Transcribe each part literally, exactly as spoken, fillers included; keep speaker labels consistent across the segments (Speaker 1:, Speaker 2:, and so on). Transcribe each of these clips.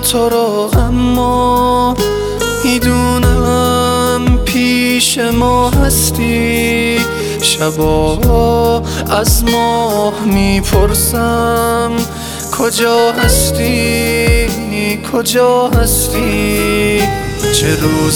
Speaker 1: تو رو، اما میدونم پیش ما هستی. شبا از ماه میپرسم کجا هستی، کجا هستی. چه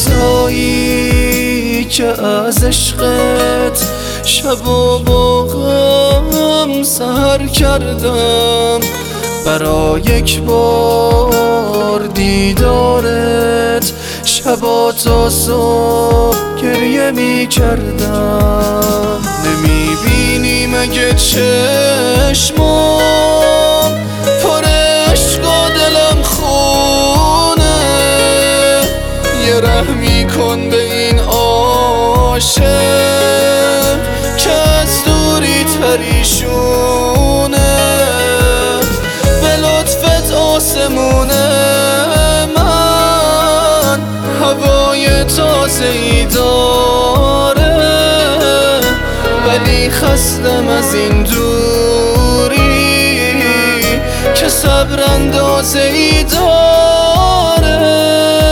Speaker 1: روزایی که از عشقت شب و با غم سحر کردم، برا یک بار دیدارت شبا تا صبح گریه می کردم. نمی بینی مگه چشمام پر عشق و دلم خونه؟ یه رحمی کن به این عاشق که از دوری پریشونه. به لطفت آسمونه من هوای تازه ای داره، ولی خستم از این دوری که صبر اندازه ای داره.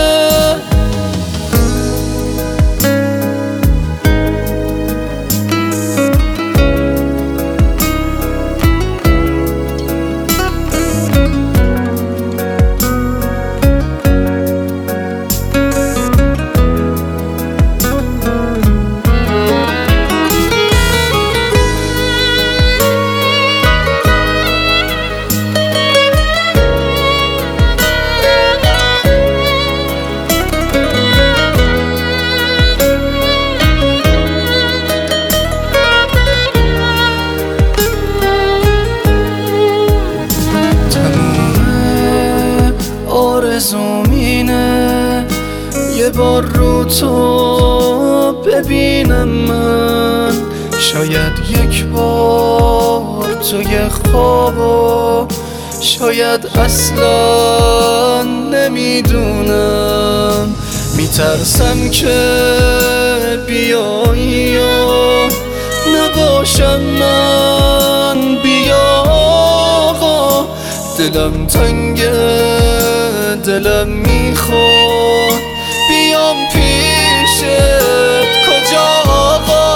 Speaker 1: آرزومینه یه بار رو تو ببینم من، شاید یک بار توی خوابو، شاید اصلا نمیدونم. میترسم که بیایی و نباشم من. بیا آقا دلم تنگه، دلم میخواد بیام پیشت. کجا آقا،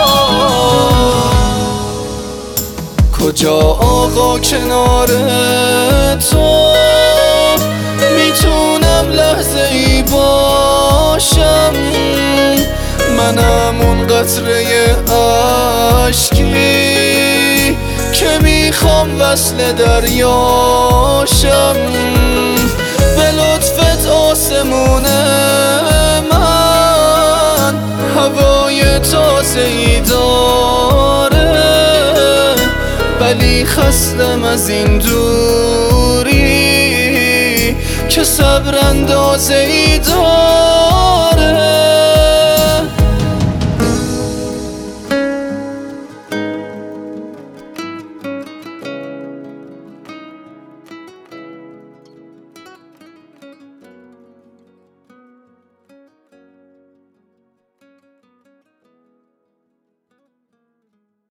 Speaker 1: کجا آقا کنار تو میتونم لحظه ای باشم؟ منم اون قطره عشقی که میخوام وصل دریاشم. به لطفت آسمونه من هوای تازه ای داره، ولی خستم از این دوری که صبر اندازه ای داره.